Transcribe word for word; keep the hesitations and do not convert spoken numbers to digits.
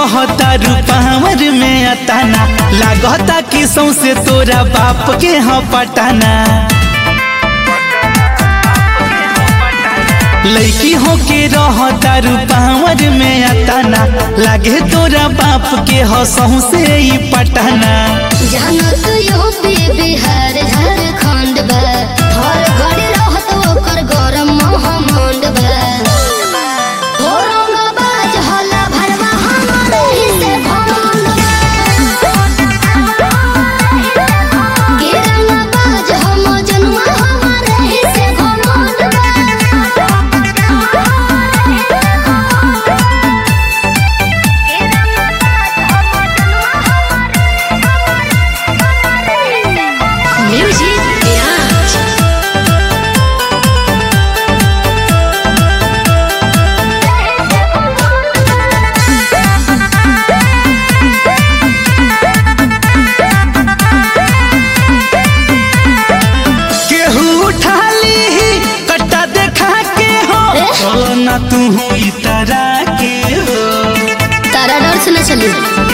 रहता रूपावर में अताना लागता कि सौसे तोरा बाप के हाँ पटाना। लड़की हो के रहता रूपावर में अताना लागे तोरा बाप के हाँ सौसे ही पटाना। जानत यूपी बिहार झारखंड बा हर घड़ी रहत ओकर गरम महमंड बा। औरंगाबाद हला भरवा हमरे ही से भमंड बा। गिरंगाबाद हम जनुआ हमरे ही से घमंड बा। म्यूजिक बिराज केहू उठा ली कट्टा देखा के हो चलो ना तू हो इतरा के हो। तारा डर से न चली।